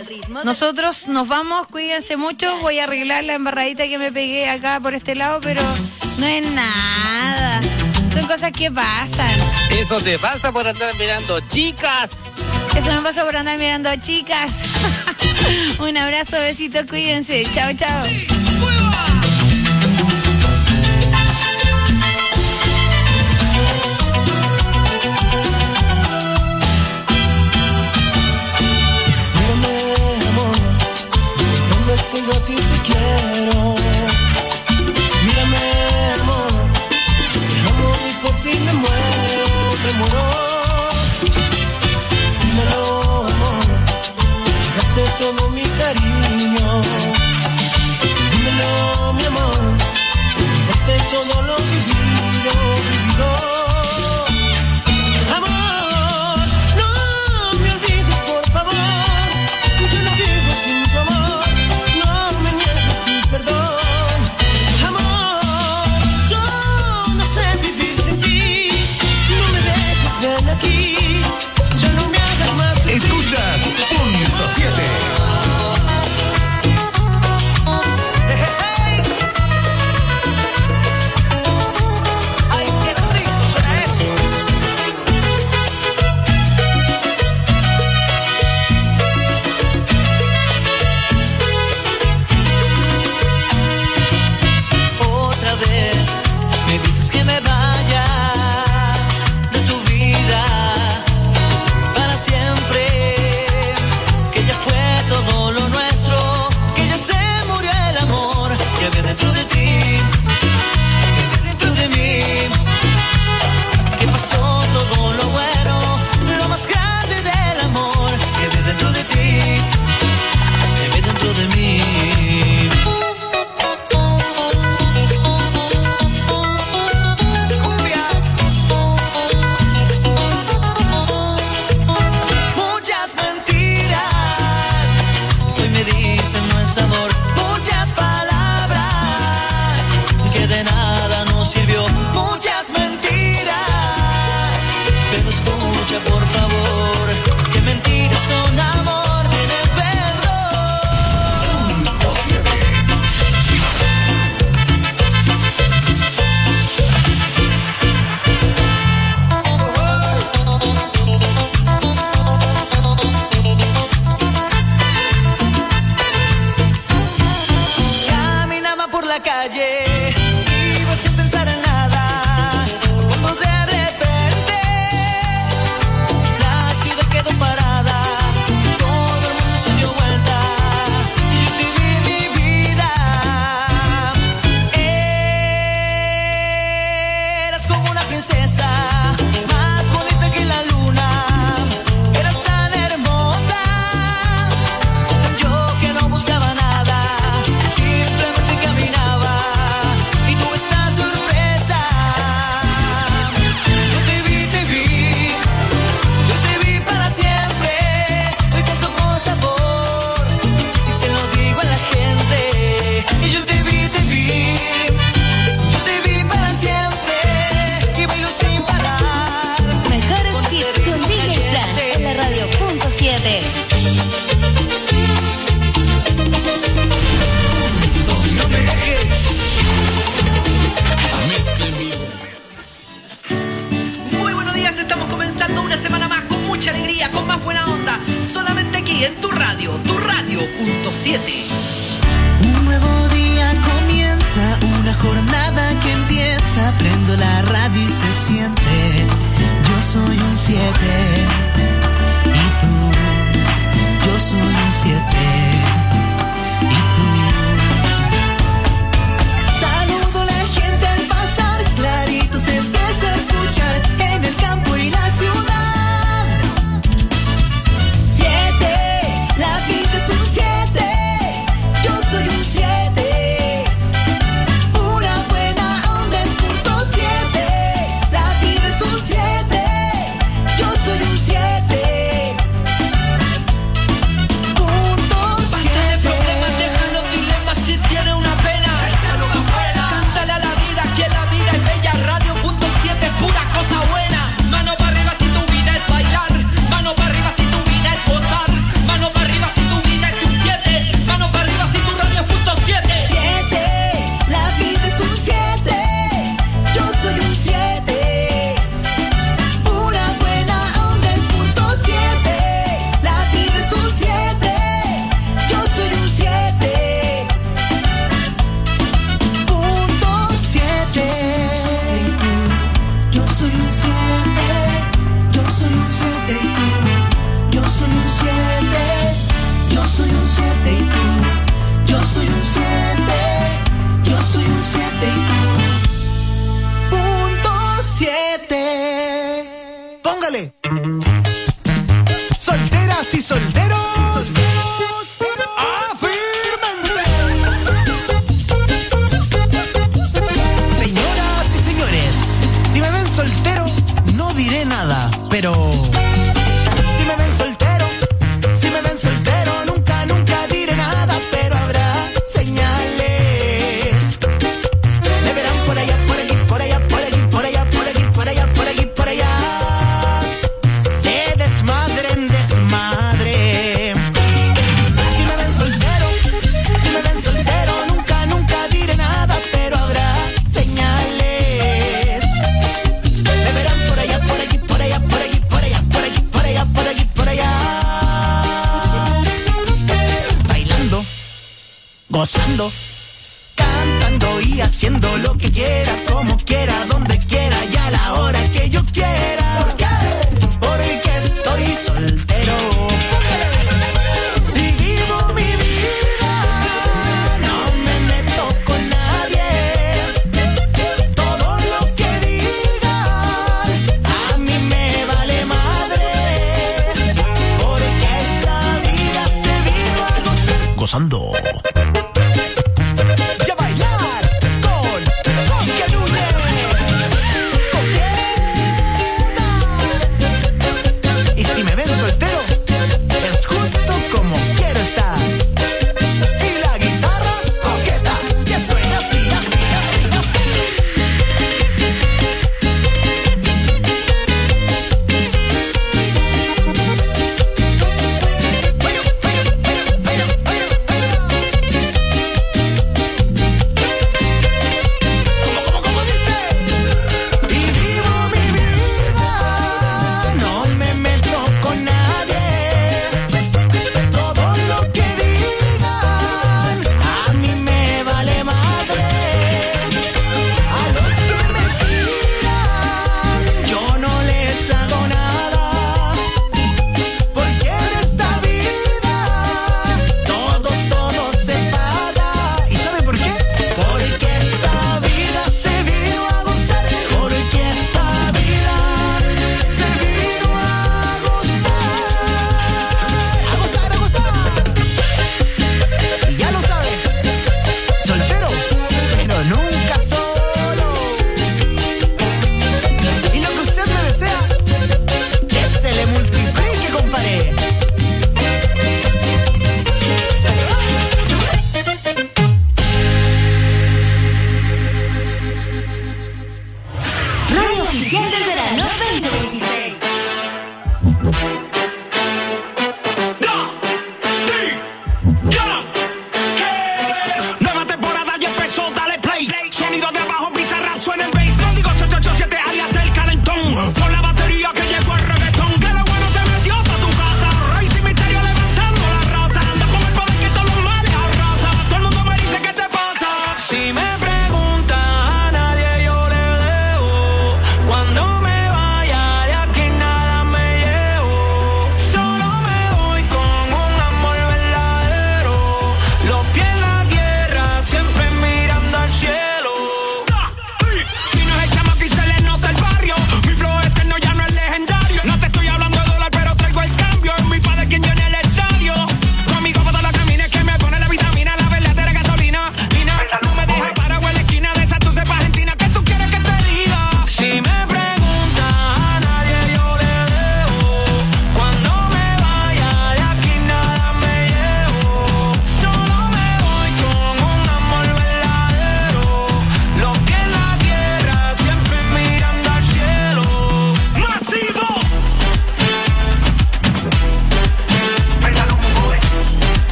Nosotros nos vamos, cuídense mucho. Voy a arreglar la embarradita que me pegué acá por este lado, pero no es nada. Son cosas que pasan. Eso te pasa por andar mirando chicas. Eso me pasa por andar mirando chicas. Un abrazo, besitos, cuídense. Chao, chao. Es que yo a ti te quiero. Mírame, amor, te amo y por ti me muero, me muero. Dímelo, amor, dejaste todo mi cariño. Dímelo, mi amor, dejaste todo lo vivido, vivido. Escuchas Punto 7. Otra vez me dices que me vaya de tu vida para siempre. Todo lo nuestro, que ya se murió el amor que había dentro de ti, que había dentro de mí, que pasó todo lo bueno, lo más grande del amor que había dentro de ti, que había dentro de mí. Por favor, que mentiras con amor tienen perdón. Caminaba por la calle. Más bonita que la luna, eras tan hermosa. Yo que no buscaba nada, simplemente caminaba y tú estás sorpresa. Yo te vi para siempre. Hoy canto con sabor y se lo digo a la gente. Y yo te vi para siempre. Mejores hits con DJ Fran en la radio Punto 7. No me dejes. Mezcla en vivo. Muy buenos días, estamos comenzando una semana más con mucha alegría, con más buena onda, solamente aquí en tu radio Punto 7. Un nuevo día comienza, una jornada que empieza. Prendo la radio y se siente. Yo soy un 7 y tú. Yo soy un 7 y tú. Saludo a la gente al pasar, clarito se empieza a escuchar en el campo y la ciudad. 7, la vida es un 7. Yo soy un 7. Pura buena onda es Punto 7. La vida es un 7. Yo soy un 7. Punto Gozando, cantando y haciendo lo que quiera, como quiera, donde quiera y a la hora que yo quiera. ¿Por qué? Porque estoy soltero y vivo mi vida, no me meto con nadie. Todo lo que digan a mí me vale madre, porque esta vida se vino a gozar. Gozando.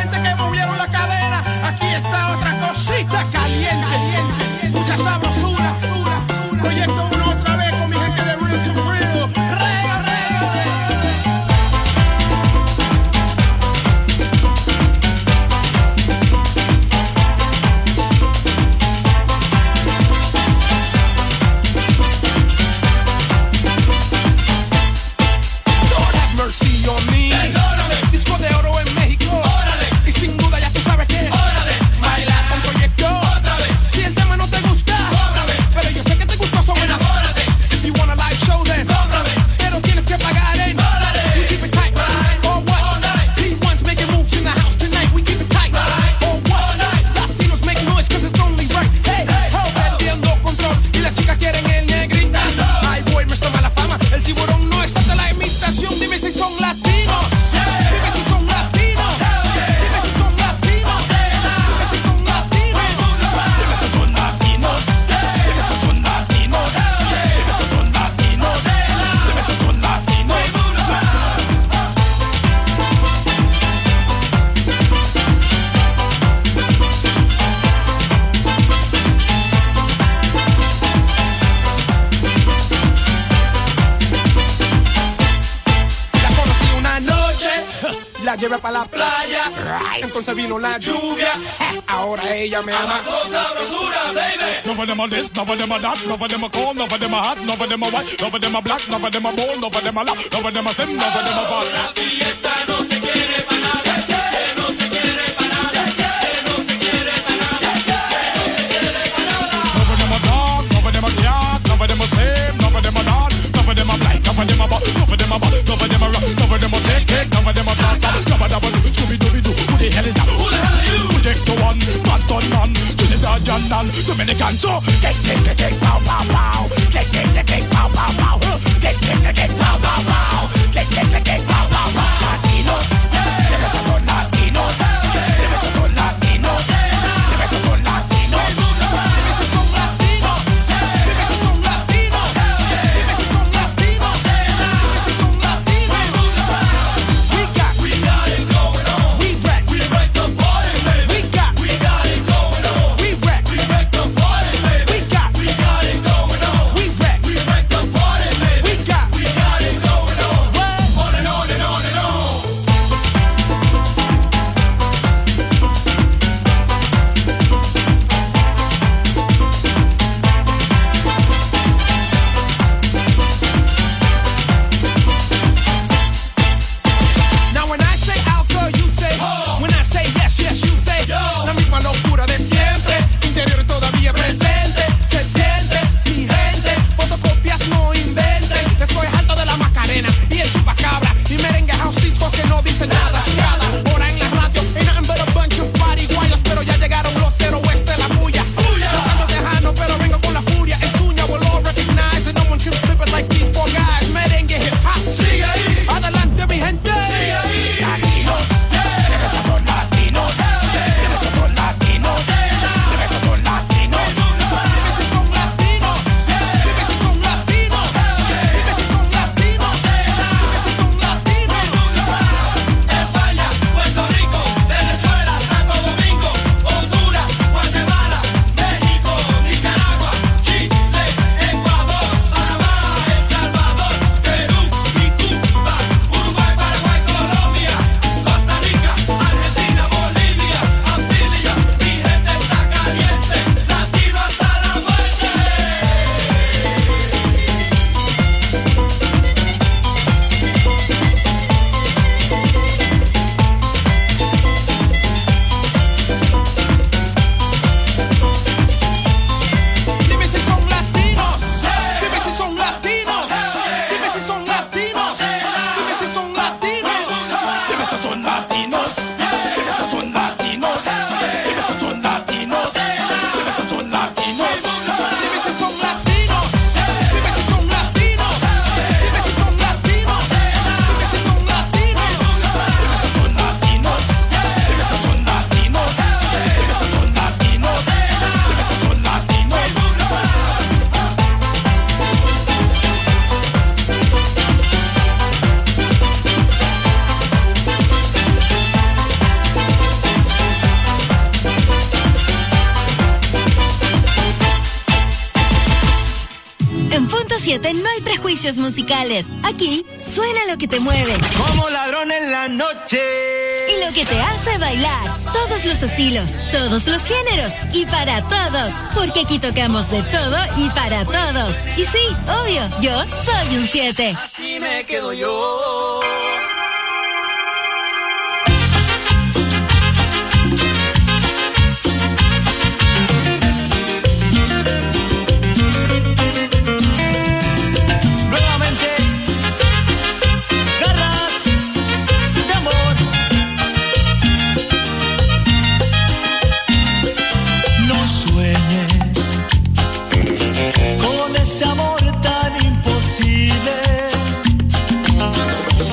Mucha sabrosura. iba para la playa. Entonces vino la lluvia. Ahora ella me ama con sabrosura, baby. None of them are this, none of them are that, none of them are cold, none of them are hot, none of them are white, none of them are black, none of them are bold, none of them are loud, none of them are thin, none of them are fat. La fiesta no se quiere para nada, que no se quiere para nada, que no se quiere para nada, que no se quiere para nada. None of them are dark, none of them are cat, none of them are same, none of them are not, none of them are black, none of them are bad, none of them are bad, none of them are rock, none of them are take, none of them are fat, none of them are Scooby-Dooby-Doo. Who the hell is that? Who the hell are you? Project to one, Boston man, Trinidad and Dominican. So get, pow, pow, pow. Get, pow, pow, pow. Get, pow, pow, pow. Get, pow, pow, pow. Latinos, de besos son latinos. De besos son latinos. De besos son latinos. De besos son latinos. De besos son latinos. De besos son latinos. De besos son latinos. We got it going on. We wreck the party, baby. We got it going on. We wreck the party, baby. We got it going on. We wreck the party, baby. We got it going on. On and on and on and on. Now when I say out, girl, you say when I say yes, yes, you say la misma locura de siempre, interior todavía presente, se siente, mi gente, fotocopias no inventen, estoy alto de la Macarena y el chupacabra, y merengue house discos que no dicen nada, cada hora en la radio, ain't nothing but a bunch of pariguayos, pero ya llegaron los cero oeste, la bulla, tratando tejano, pero vengo con la furia, el sueño, will all recognize that no one can flip it like these four guys, merengue hip hop, sigue ahí, adelante mi gente, sigue ahí, Latinos, de besos son latinos. De besos son latinos. De besos son latinos. dime si son latinos, dime si son latinos, dime si son latinos, dime si son latinos. España, Puerto Rico, Venezuela, Santo Domingo, Honduras, Guatemala, México, Nicaragua, Chile, Ecuador, Panamá, El Salvador, Perú y Cuba, Uruguay, Paraguay, Colombia, Costa Rica, Argentina, Bolivia, Antillas, mi gente está caliente, latino hasta la muerte. Dime si son latinos, dime si son latinos, dime si son latinos, dime si son latinos. De besos son latinos. De besos son latinos. De besos son latinos. De besos son latinos. Dime si son latinos, dime si son latinos, dime si son latinos, dime si son latinos. De besos son latinos. De besos son latinos. De besos son latinos. De besos son latinos. En Punto 7 no hay prejuicios musicales. Aquí suena lo que te mueve Como ladrón en la noche. y lo que te hace bailar. Todos los estilos, todos los géneros y para todos. Porque aquí tocamos de todo y para todos. Y sí, obvio, yo soy un 7. Así me quedo yo. Nuevamente, garras de amor. No sueñes con ese amor tan imposible.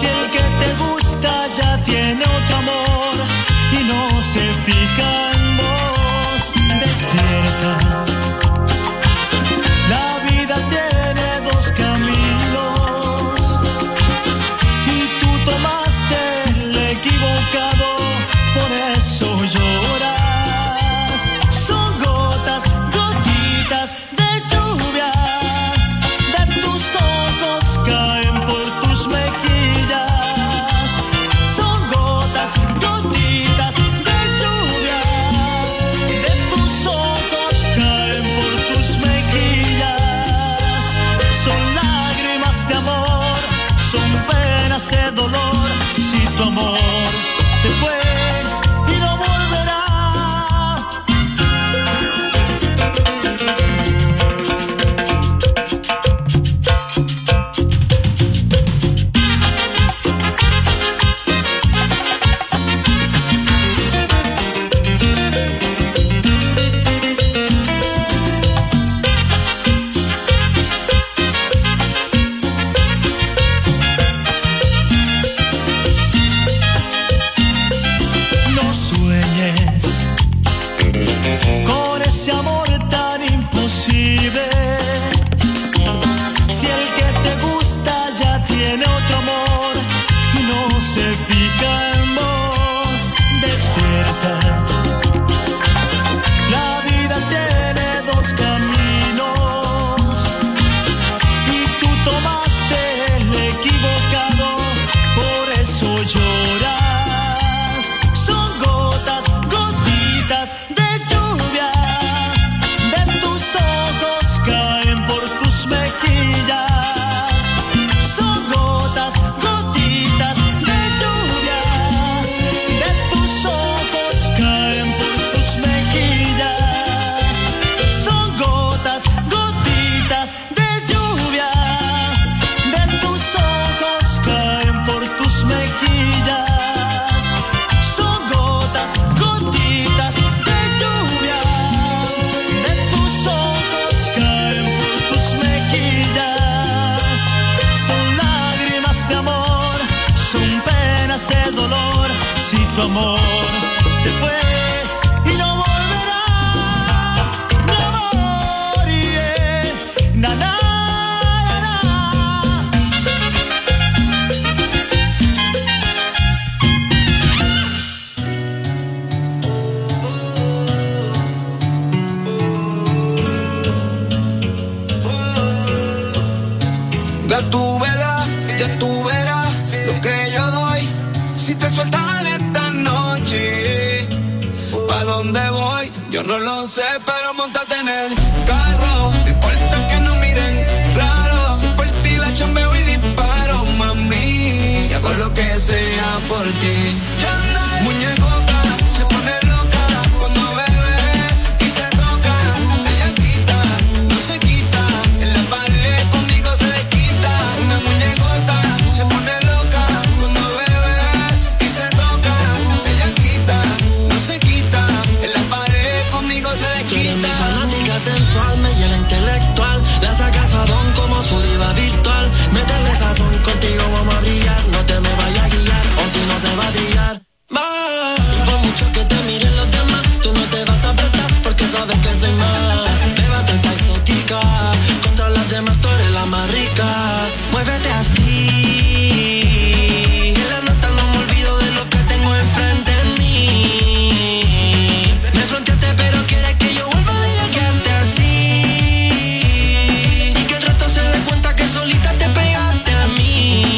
tu amor se fue y no volverá, mi amor, yeah. Na, na, na, Ya tú verás lo que yo doy si te sueltas esta noche. ¿Pa' dónde voy? Yo no lo sé, pero montate en el carro. No importa que no miren raro. Si por ti la chambeo y disparo, mami. Y hago lo que sea por ti. Muñecota se pone loca cuando bebe y se toca. Ella quita, no se quita. En la pared conmigo se desquita. Una muñecota se pone loca cuando bebe y se toca. Ella quita, no se quita. En la pared conmigo se desquita. Mi fanática sensual, me llena intelectual. La sacas a don como su diva virtual. Métele sazón, contigo vamos a brillar. No te me vayas a guiar, o si no se va a trillar. Y por mucho que te miren los demás, tú no te vas a apretar porque sabes que soy más. Llévate esta exótica, contra las demás tú eres la más rica. Muévete así, en la nota no me olvido de lo que tengo enfrente de mí. Me fronteaste pero quieres que yo vuelva a quedarte así. Y que el resto se dé cuenta que solita te pegaste a mí.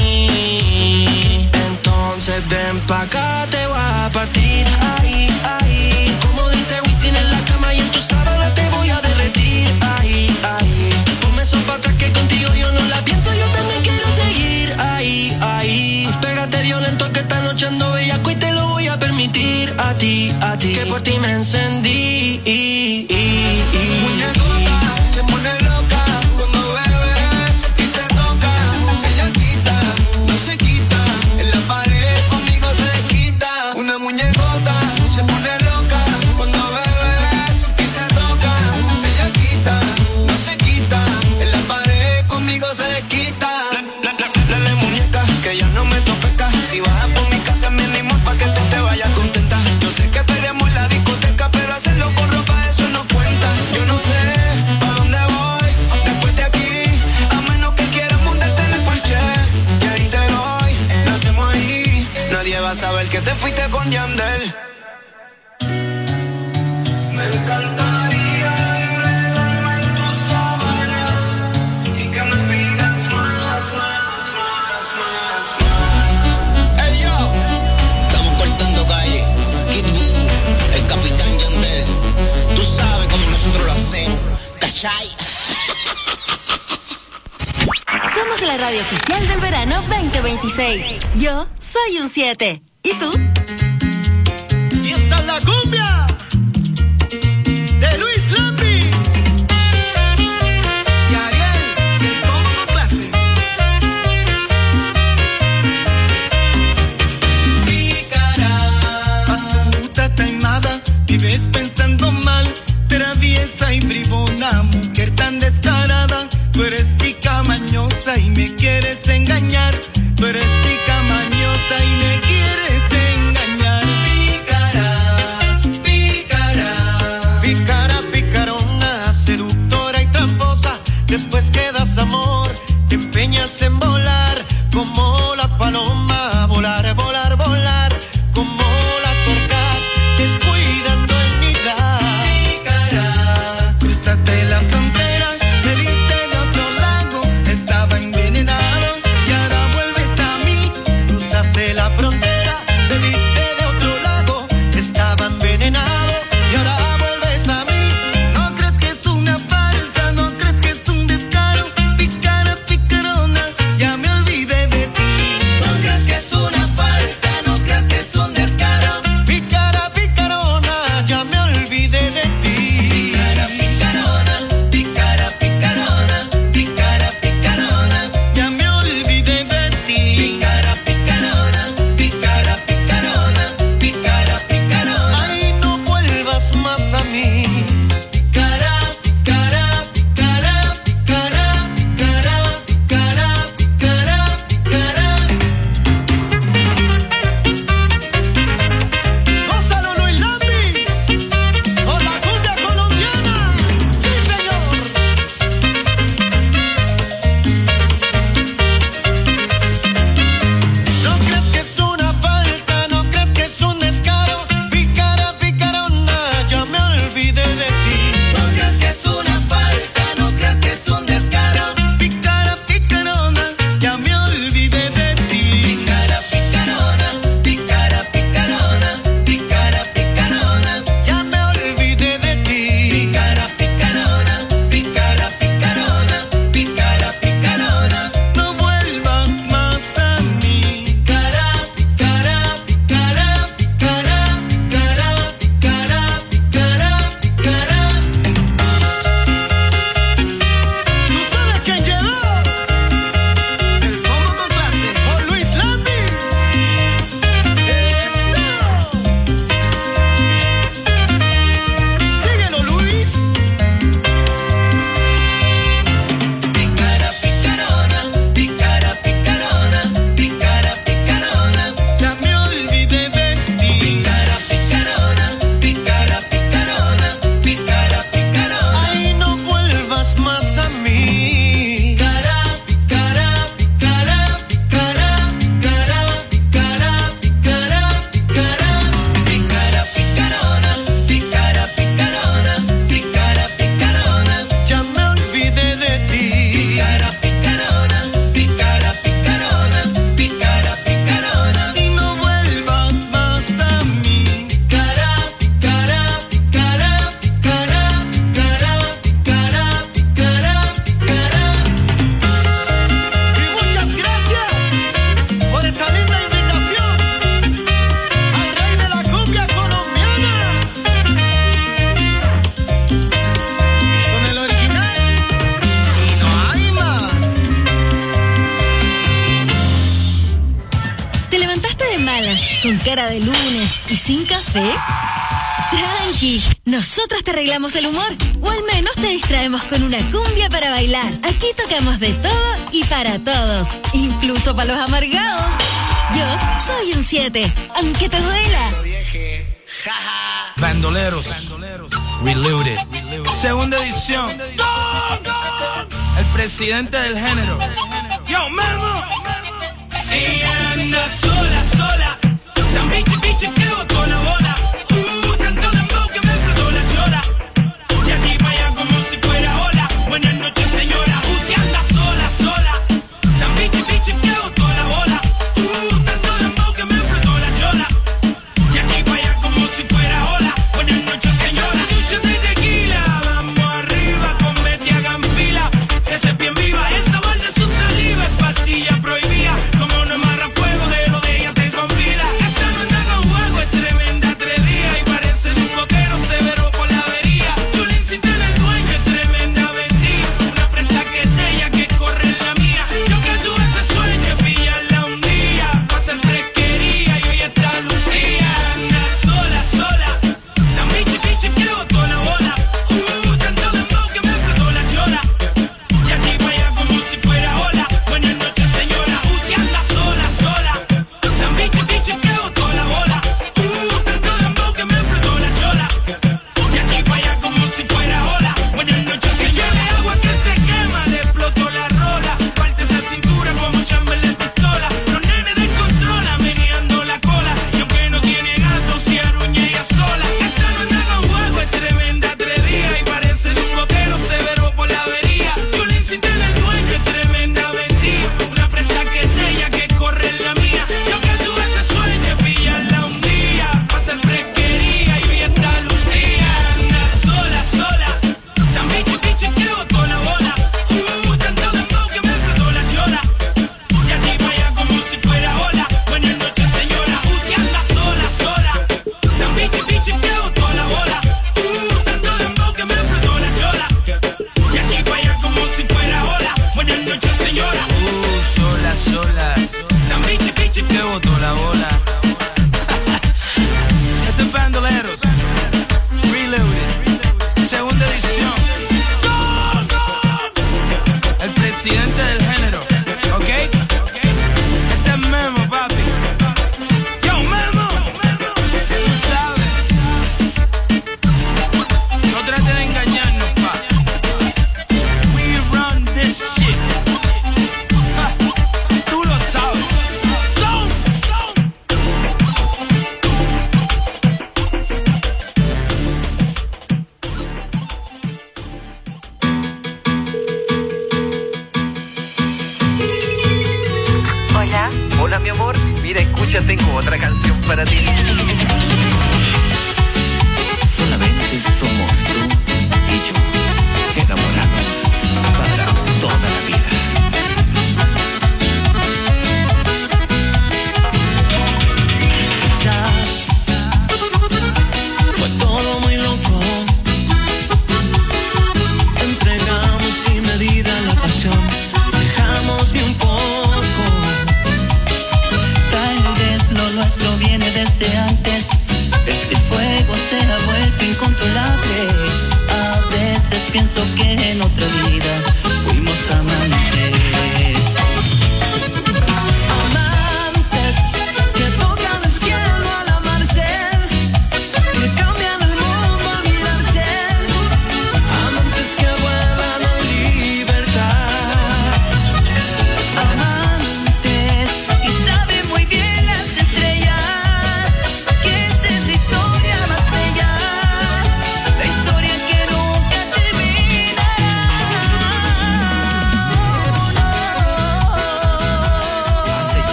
Entonces ven pa' acá, te voy a partir. Ahí, ahí, como dice Wisin en la cama y en tu sábana te voy a derretir. Ahí, ahí, ponme eso pa' atrás que contigo yo no la pienso, yo también quiero seguir. Ahí, ahí, pégate violento que esta noche ando bellaco y te lo voy a permitir. A ti, que por ti me encendí. Muñecota se pone loca cuando bebe y se toca. Ella quita, no se quita. En la pared conmigo se desquita. Una muñecota se pone loca cuando bebe y se toca. Ella quita, no se quita. En la pared conmigo se desquita. Dale muñeca, que ya no me tofeca. Si vas por mi casa me animo pa' que tú te vayas contenta. Yo sé que peleamos en la discoteca, pero hacerlo con ropa eso no cuenta. Yo no sé pa' dónde voy después de aquí, a menos que quieras montarte en el Porsche. Y ahí te doy, nacemos ahí. Nadie va a saber que te fuiste con Yandel. Me encantaría enredarme en tus sábanas y que me pidas más. Hey yo, estamos cortando calle. Kid Buu, el capitán Yandel. Tú sabes cómo nosotros lo hacemos, ¿cachai? Somos la radio oficial del verano 2026. Yo soy un 7. ¿Y tú? Y esta es la cumbia de Luis Lambis y Ariel, que como con clase. Pícara, Astuta, taimada, vives pensando mal. Traviesa y bribona, mujer tan descarada. Tú eres tica mañosa y me quieres engañar. Tú eres tica mañosa y me quieres engañar. pícara, pícara. Pícara, picarona, seductora y tramposa. Después que das amor, te empeñas en volar. Como la paloma, volar, volar, volar. Como la torcaz, descuidando el nidar. Pícara, Cruzaste la frontera, me viste de otro lago. Estaba envenenado y ahora vuelves a mí. Cruzaste la frontera, me viste de otro lago. Estaba envenenado y ahora vuelves a mí. No crees que es una farsa, no crees que es un descaro. Pícara, picarona, ya me olvidé de ti. con cara de lunes y sin café? Tranqui, nosotros te arreglamos el humor, o al menos te distraemos con una cumbia para bailar. Aquí tocamos de todo y para todos, incluso para los amargados. Yo soy un 7, aunque te duela. Bandoleros, Reloaded, segunda edición. El presidente del género. Yo, Memo. Ella anda sola, sola. La bichi que botó la bola. Tanto dembow que me explotó la chola. Y aquí para allá como si fuera ola. Buenas noches, señora. Que anda sola, sola. La bichi que botó la bola. Tanto dembow que me explotó la chola. Y aquí para allá como si fuera ola. Buenas noches, señora. Esa de tequila. Vamos arriba con Betty hagan fila. Ese es bien viva. El sabor de su saliva es pastilla prohibida. Como no amarra fuego de lo de ella te confila. Esa no anda con juego, es tremenda atrevida. Y parece de un coquero severo por la avería. Chulín sin tener dueño, es tremenda vendida. Una prenda que es de ella que corre en la mía. Yo que tuve ese sueño, pillarla un día. Pa' hacer fresquería y hoy está Lucía. Anda sola, sola. La bichi que botó la bola. Tanto dembow que me explotó la chola. Y aquí para allá como si fuera ola. Buenas noches, señora. Que anda sola, sola. La bichi que botó la bola. Tanto dembow que me explotó la chola. Y aquí para allá como si fuera ola. Buenas noches, señora. Echale agua que se quema, le explotó la rola. Parte esa cintura como Chamberlain pistola. Los nenes descontrola, meneando la cola. Y aunque no tiene gato, se aruña ella sola. Esa no anda con juego, es tremenda atrevida. Y parece de un coquero severo por la avería. Chulín sin tener dueño, es tremenda vendida. Una prenda que es de ella que corre en la mía. Yo que tuve ese sueño, pillarla un día. Pa' hacer fresquería y hoy está Lucía. Anda sola, sola. La bichi que botó la bola. Tanto dembow que me explotó la chola. Y aquí para allá como si fuera ola. Buenas noches, señora. Que anda sola, sola. La bichi que botó la bola. Tanto dembow que me explotó la chola. Y aquí para allá como si fuera ola. Buenas noches, señora. Sola, sola. La bichi que botó la bola. Este es Bandoleros, Reloaded, segunda edición. El presidente del género, ¿ok? Este es Memo, papi. Yo, Memo. Tú sabes. No trate de engañarnos, pa. We run this shit. Ja, tú lo sabes. Hola. Hola, mi amor. Mira, escucha, tengo otra canción para ti. Solamente somos tú y yo, enamorados para toda la vida. Quizás fue todo muy loco. Entregamos sin medida la pasión. Dejamos bien poco. Tal vez lo nuestro viene desde antes. Este fuego se ha vuelto incontrolable. A veces pienso que en otra vida fuimos amantes. Amantes que tocan el cielo al amarse, que cambian el mundo al mirarse. Amantes que vuelan en libertad. Amantes que saben muy bien las estrellas, que esta es la historia más bella, la historia que nunca termina.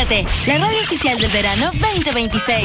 107, la radio oficial del verano 2026.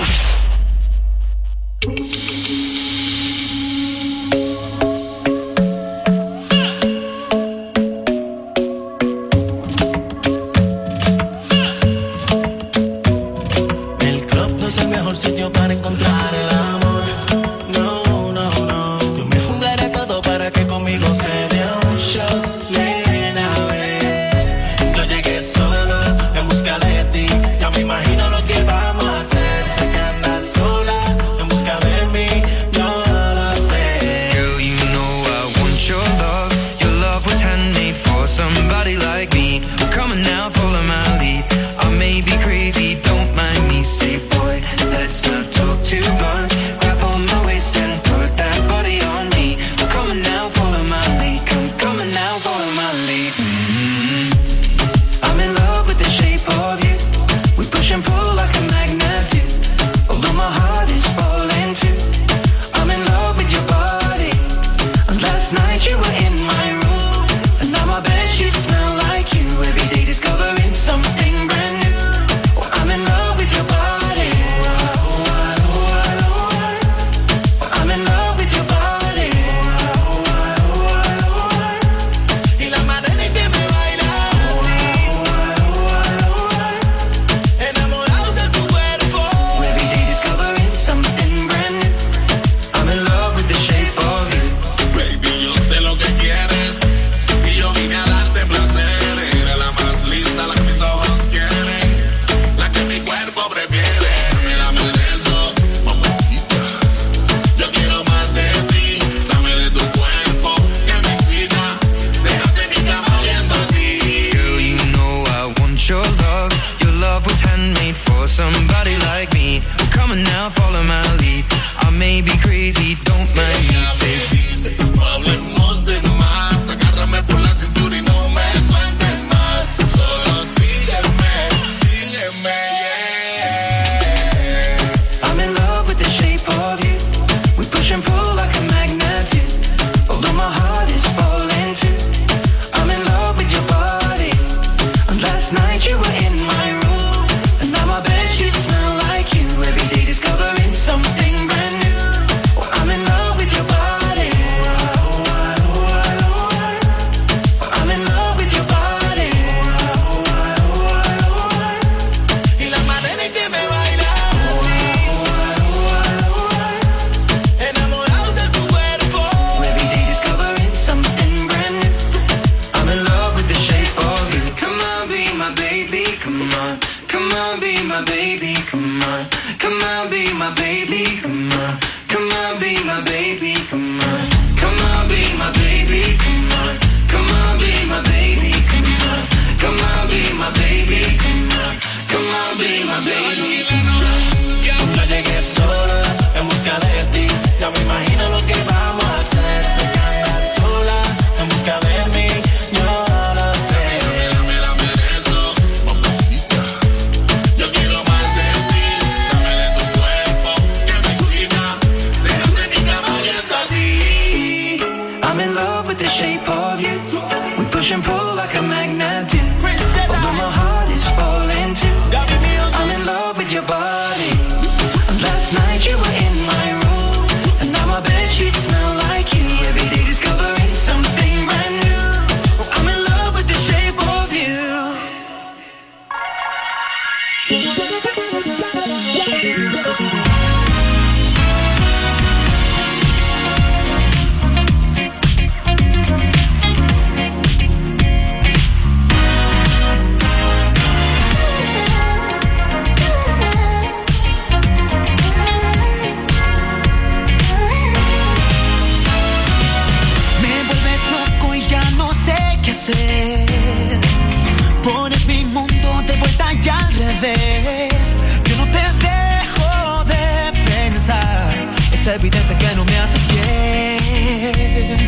El club no es el mejor sitio para encontrar el amor. No, no, no. Yo me jugaré todo para que conmigo se dé un show. Nena, ve. No llegué solo en busca de ti. Ya me imagino lo que vamos a hacer. Sé que andas sola en busca de mí. Yo lo sé. Girl, you know I want your love. Your love was handmade for somebody like me. Come on now, follow my lead. I may be crazy, don't mind me. Say, boy, let's not talk too much. Grab on my waist and put that body on me. Come on now, follow my lead. Come on now, follow my lead. I'm in love with the shape of you. We push and pull like a magnet do. Although my heart is falling too. I'm in love with your body. And last night you were in my room. And now my bedsheets smell like you. Every day discovering something brand new. Oh, I'm in love with your body. I'm in love with your body. Y la manera en que me bailas, enamorado de tu cuerpo. Every day discovering something brand new. I'm in love with the shape of you. Baby, yo sé lo que quieres y yo vine a darte placer. Eres la más linda, la que mis ojos quieren, la que mi cuerpo prefiere. Dame de eso, mamacita. Yo quiero más de ti. Dame de tu cuerpo que me excita. Déjate mi cama oliendo a ti. Girl, you know I want your love. Your love was handmade for somebody like me. Come on now, follow my lead. I may be crazy, don't mind me. Say, Dice, no hablemos de más. Agárrame por la cintura y no me sueltes más. Solo sígueme, sígueme, yeah. I'm in love with the shape of you. We push and pull like a magnet do. Although my heart is falling too. I'm in love with your body. And last night you were in my room. And now my bedsheets smell like you. Every day discovering something brand new. Oh, I'm in love with your body. I'm in love with your body. Y la manera en que me bailas, enamorado de tu cuerpo. Every day discovering something brand new. I'm in love with the shape of you. Come on, be my baby, come on. Come on, be my baby, come on. Come on, be my baby, come on. Come on, be my baby, come on. Come on, be my baby, come on. Come on, be my baby, come on. Come on, be my baby, come on. Come on, be my baby, come on. Yo llegué solo en busca de ti. Ya me imagino lo que vamos a hacer. Sé que andas sola en busca de mí. Yo lo sé. Dame de eso, mamacita. Yo quiero más de ti. Dame de tu cuerpo que me excita. Déjate mi cama oliendo a ti. I'm in love with the shape of you. We push and pull like a magnet do. Although my heart is falling too. I'm in love with your body. And last night you were in my room. And now my bedsheets smell like you. Every day discovering something brand new. Oh, I'm in love with the shape of you. Me vuelves loco y ya no sé qué hacer. Pones mi mundo de vuelta y al revés. Yo no te dejo de pensar. Es evidente que no me haces bien.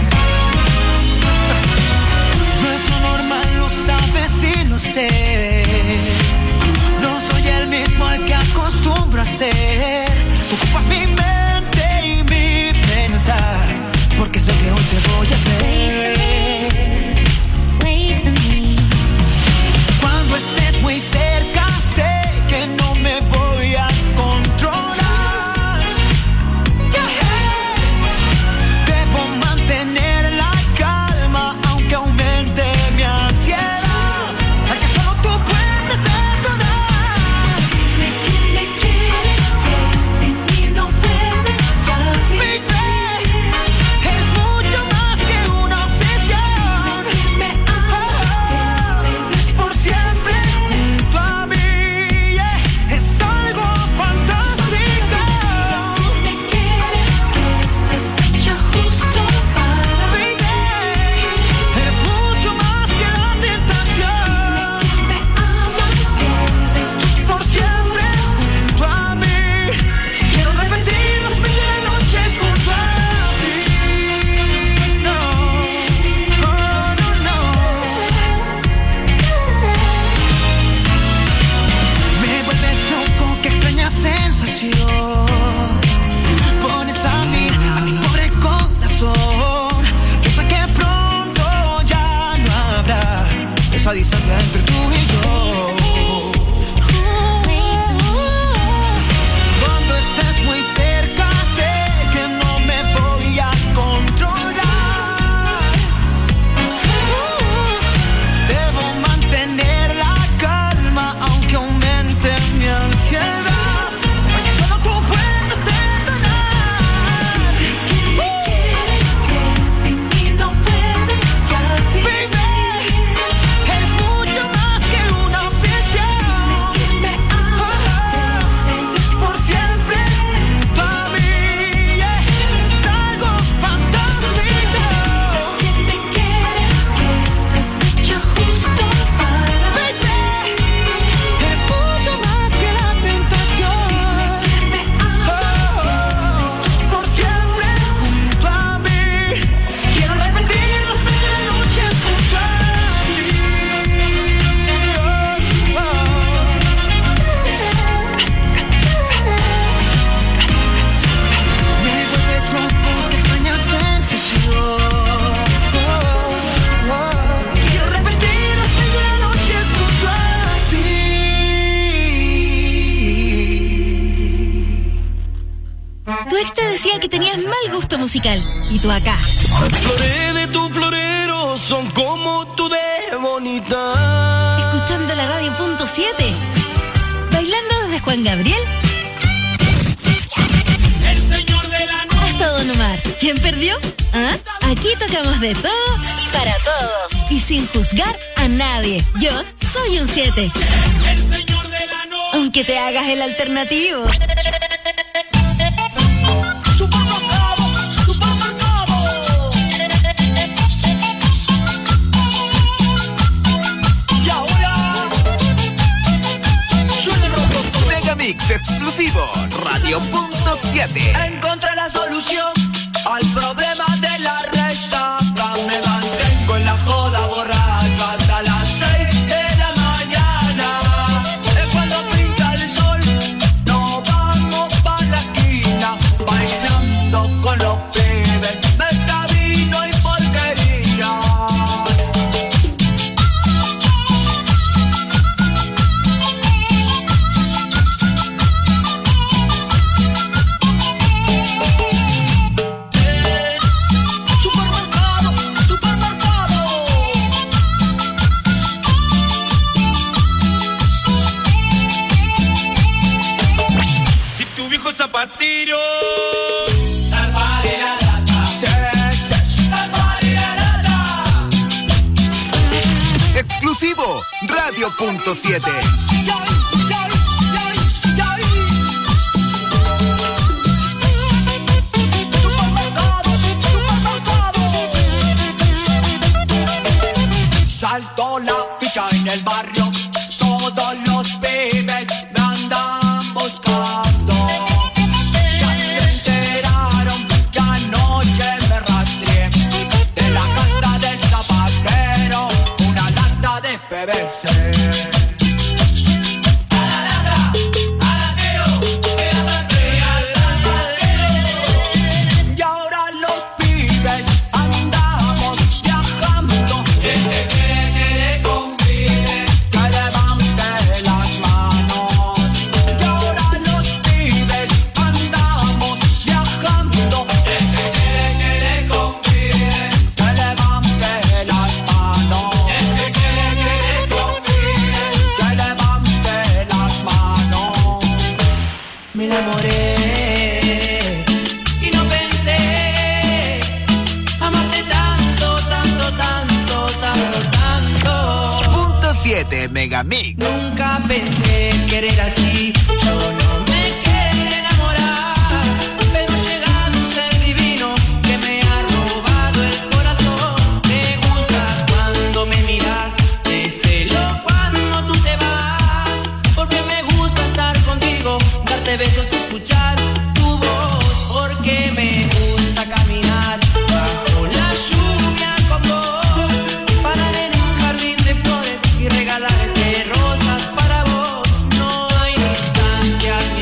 No es lo normal, lo sabes y lo sé. No soy el mismo al que acostumbro a ser. Ocupas mi mente y mi pensar, porque sé que hoy te voy a ver. Cuando estés muy cerca que tenías mal gusto musical. Y tú acá. Las flores de tu florero son como tú de bonita. Escuchando la radio .7. Bailando desde Juan Gabriel El señor de la noche. hasta Don Omar. ¿Quién perdió? ¿Ah? Aquí tocamos de todo y para todo. Y sin juzgar a nadie. Yo soy un 7. El señor de la noche. Aunque te hagas el alternativo. Megamix exclusivo, Radio.7. Encontré la solución al problema de la resaca. Me mantengo en la joda borracha hasta las 6 de la mañana. Es cuando pinta el sol, nos vamos pa' la esquina, bailando con los pibes, mezcla vino y porquería. Zapatero. Exclusivo, Radio.7. Saltó la ficha en el barrio, todos los pibes me andan buscando. Ya se enteraron que anoche me rastreé de la casa del zapatero, una lata de PVC. Y ahora los pibes andamos viajando. Que levante las manos. Y ahora los pibes andamos viajando. Que levante las manos. Que levante las manos. Me enamoré y no pensé amarte tanto, tanto, tanto, tanto, tanto. Punto 7 Megamix. Nunca pensé querer así. Yo no me quería enamorar, pero llega un ser divino que me ha robado el corazón. Me gusta cuando me miras, te celo cuando tú te vas, porque me gusta estar contigo, darte besos y escuchar tu voz, porque me gusta caminar bajo la lluvia con vos, parar en un jardín de flores y regalarte rosas para vos. No hay distancias ni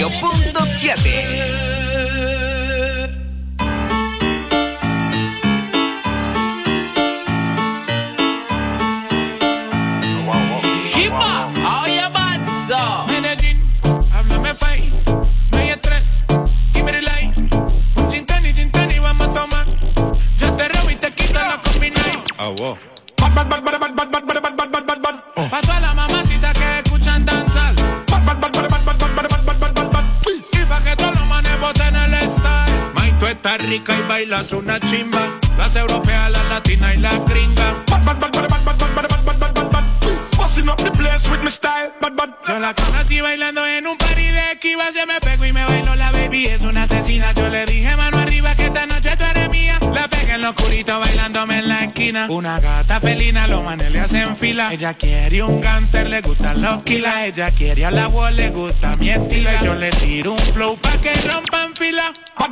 Radio.7. Pa' todas las mamacitas que escuchan danzar. Y pa' que todos los manes boten el style. May, tú estás rica y bailas una chimba. Las europeas, las latinas y las gringas. Busting up the place with my style. Yo la conocí bailando en un party de Esquiva. Se me pegó y me bailó la baby, es una asesina. Yo le dije mano arriba que esta noche tú eres mía. La pegué en lo oscurito bailándome en la esquina. Una gata felina, los manes le hacen fila. Ella quiere un gangster, le gustan los kilas. Ella quiere a la wall, le gusta mi estilo. Y yo le tiro un flow pa' que rompan fila. Pa'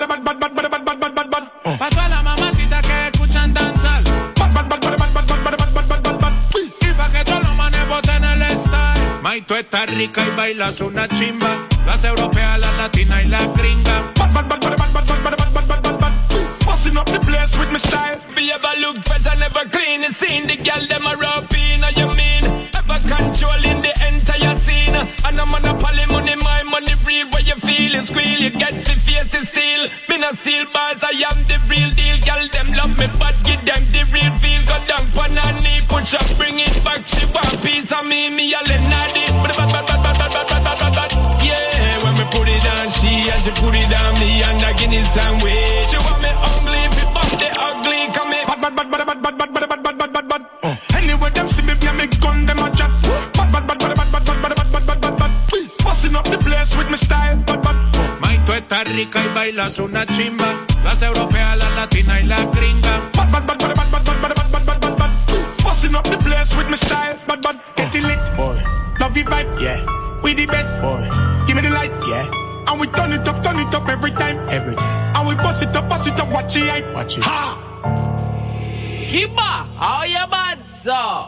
todas las mamacitas que escuchan danzar. Y pa' que todos los manes boten el style. May, tú estás rica y bailas una chimba. Las europeas, las latinas y las gringas. Busting up the place with my style. Be ever look fresh and never clean. You seen the girl them a rub in. You mean ever controlling the entire scene. And I'm on a poly money, my money real. Where you feel it squeal, you get the face to steal. Me not steal bars, I am the real deal. Girl them love me but give them the real feel. Go down pan her knee, push up, bring it back. She want piece of me a let naughty. Yeah, when me put it on she and she put it on me and I give it some way. She want me ugly, if it bump the ugly, come here. Anyway, them see me, me gun, them a chat. Busting up the place with my style. May, tú estás rica y bailas una chimba. Las europeas, las latinas y las gringas. Busting up the place with my style. Get it lit, boy. Love you vibe, yeah. We the best, boy. Give me the light, yeah. And we turn it up every time. And we bust it up, watch it hype. Watch it. Ha! Kiba, how you bad, so?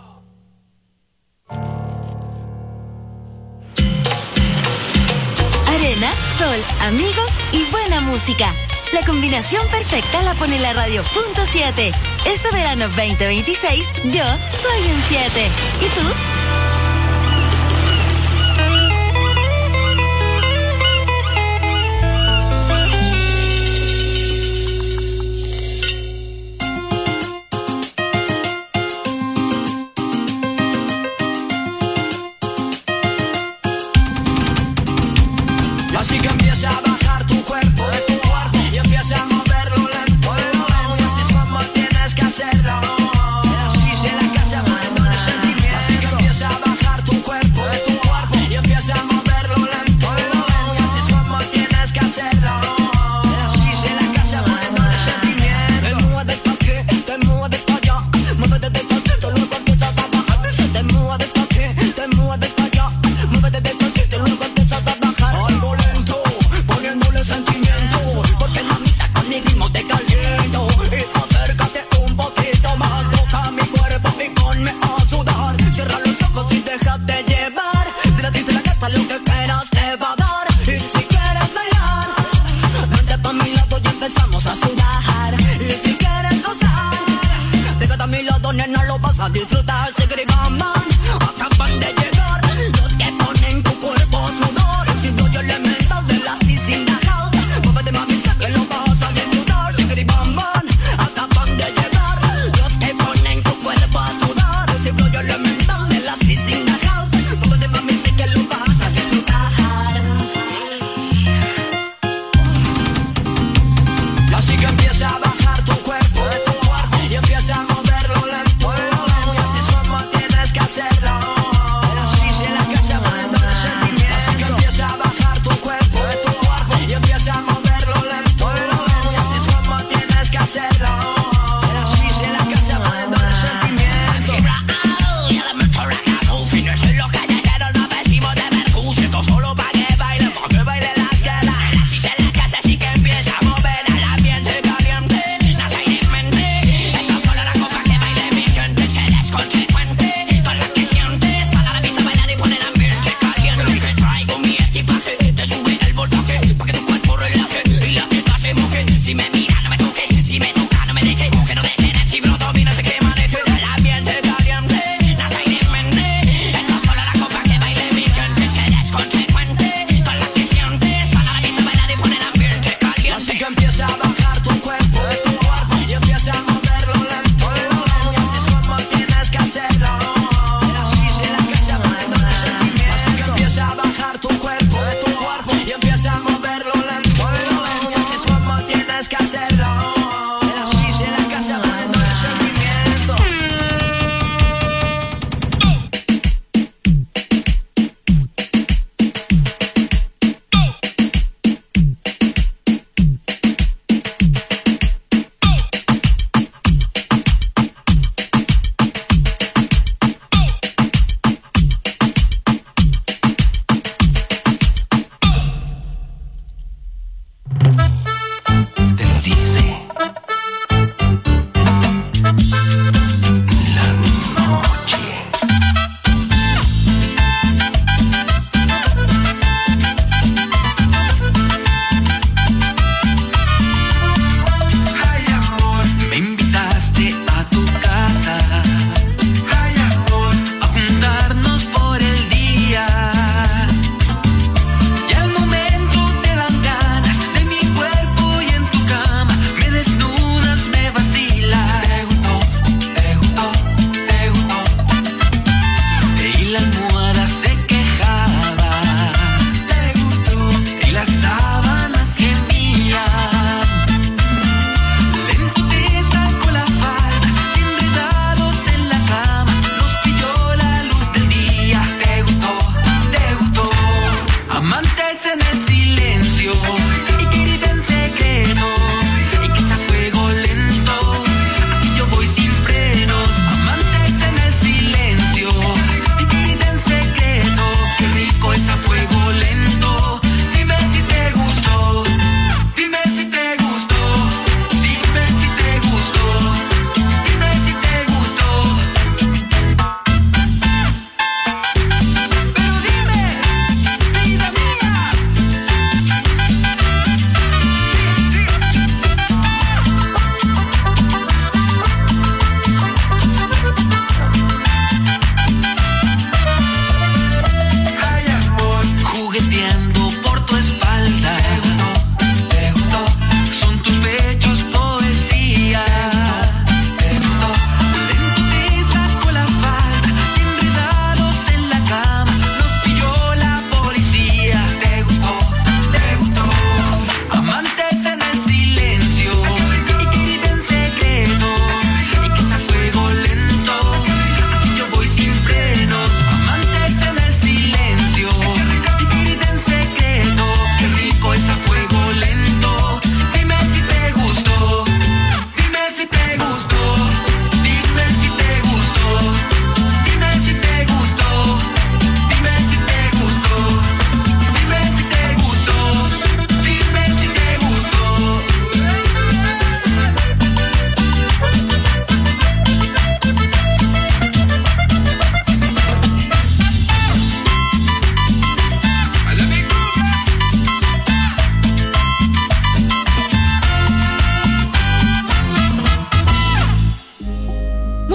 Arena, sol, amigos y buena música. La combinación perfecta la pone la Radio.7. Este verano 2026, yo soy un 7. ¿Y tú? Así que empieza a bajar tu cuerpo de tu cuarto y empieza a moverlo lento, y así es como tienes que hacerlo. Así se la casa mueve el sentimiento. Así que empieza a bajar tu cuerpo de tu cuarto y empieza a moverlo lento, y así es como tienes que hacerlo. Así se la casa mueve el sentimiento. Te mueves pa' aquí, te mueves pa' allá, muévete despacito, luego empiezas a bajar. Te mueves pa' aquí, te mueves pa' allá, muévete despacito, luego empiezas a bajar. Algo lento, poniéndole sentimiento, porque mamita con mi ritmo te caliento. Y acércate un poquito más, toca mi cuerpo y ponme a sudar. Cierra los ojos y déjate llevar, de la casa lo que esperas te va a dar. Y si quieres bailar, vente pa' mi lado y empezamos a sudar. Y si quieres gozar, déjate a mi lado, nena, lo vas a disfrutar. Sigribaman, acaban de llegar los que ponen tu cuerpo a sudar. Si no yo elementos de la CC in the house, muévete mami, sé que lo vas a disfrutar. Sigribaman, acaban de llegar los que ponen tu cuerpo a sudar. Si no yo elementos de la CC in the house, muévete mami, sé que lo vas a disfrutar. Así que empieza a bajar tu cuerpo de tu cuarto y empieza a moverlo lento, y así es como tienes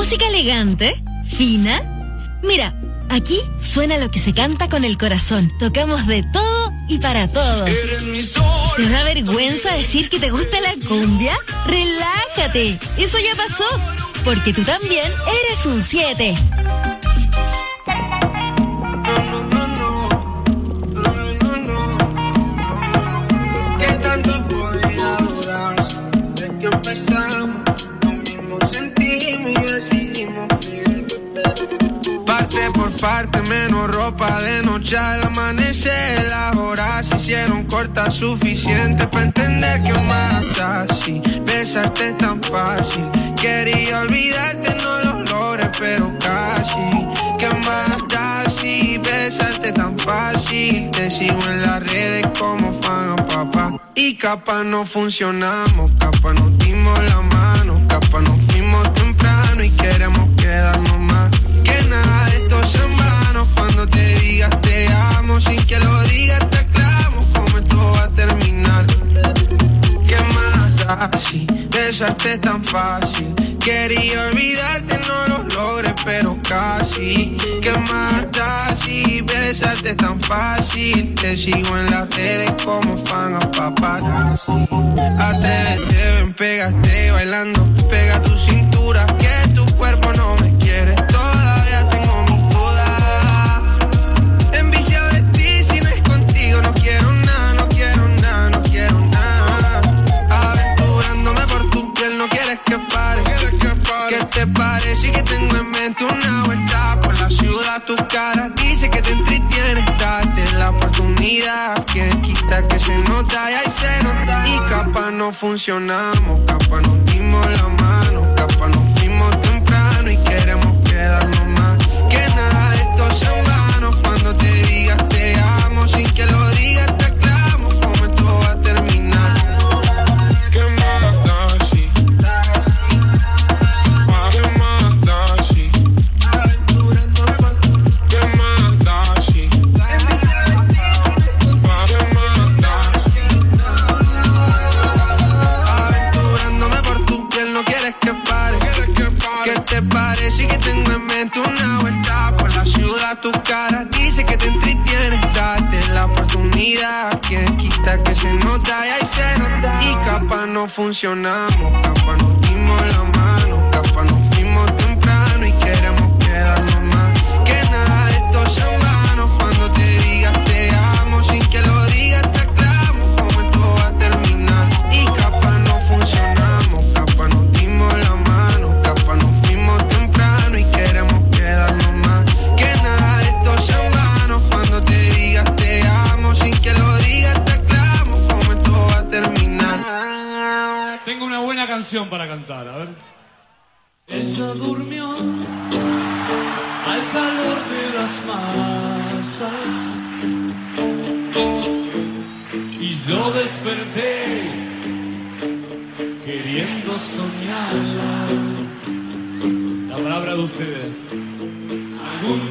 Música elegante, fina. Mira, aquí suena lo que se canta con el corazón. Tocamos de todo y para todos. ¿Te da vergüenza decir que te gusta la cumbia? Relájate, eso ya pasó, porque tú también eres un 7. ¿Qué tanto podía durar? Desde que empezamos, lo mismo sentimos y decidimos vivir. Parte por parte, menos ropa de noche al amanecer. Las horas se hicieron cortas, suficiente para entender que mata. Si besarte es tan fácil, quería olvidarte, no lo logré, pero casi. ¿Qué mata si besarte tan fácil? Te sigo en las redes como fan a papá. Y capaz no funcionamos, capaz nos dimos la mano, capaz nos fuimos temprano y queremos quedarnos más. Que nada de esto es en vano, cuando te digas te amo, sin que lo digas te aclamo, cómo esto va a terminar. ¿Qué más da si besarte es tan fácil? Quería olvidarte, no lo logré, pero casi. ¿Qué más da si besarte es tan fácil? Te sigo en las redes como fan a paparazzi. Atrévete, ven, pégate bailando, pega tu cintura, que tu cuerpo no me quiere. Todavía tengo mis dudas. Enviciado de ti, si no es contigo, no quiero nada, no quiero nada, no quiero nada. Aventurándome por tu piel, no quieres que pare. ¿Qué te parece que tengo en mente una vuelta por la ciudad? Tu cara dice que te entretienes, date la oportunidad. Quien quita que se nota y ahí se nota. Y capaz no funcionamos, capaz nos dimos la mano, capaz nos fuimos temprano y queremos quedarnos más. Que nada de esto sea en vano, cuando te digas te amo, sin que lo digas te aclamo, cómo esto va a terminar. ¿Qué más da si? ¿Te parece que tengo en mente una vuelta por la ciudad? Tu cara dice que te entretienes, date la oportunidad. Quien quita que se nota y ahí se nota. Y capaz no funcionamos, capaz nos dimos la mano, capaz nos fuimos temprano y queremos quedarnos más. Que nada de esto sea en vano, cuando te digas te amo, sin que lo digas te aclamo, cómo esto va a terminar. Y capaz no funcionamos, capaz nos dimos la mano, capaz nos fuimos temprano y queremos quedarnos más. Que nada de esto sea en vano, cuando te digas te amo, sin que lo digas te aclamo, cómo esto va a terminar. Tengo una buena canción para cantar, a ver. Ella durmió al calor de las masas y yo desperté queriendo soñarla. La palabra de ustedes. Algún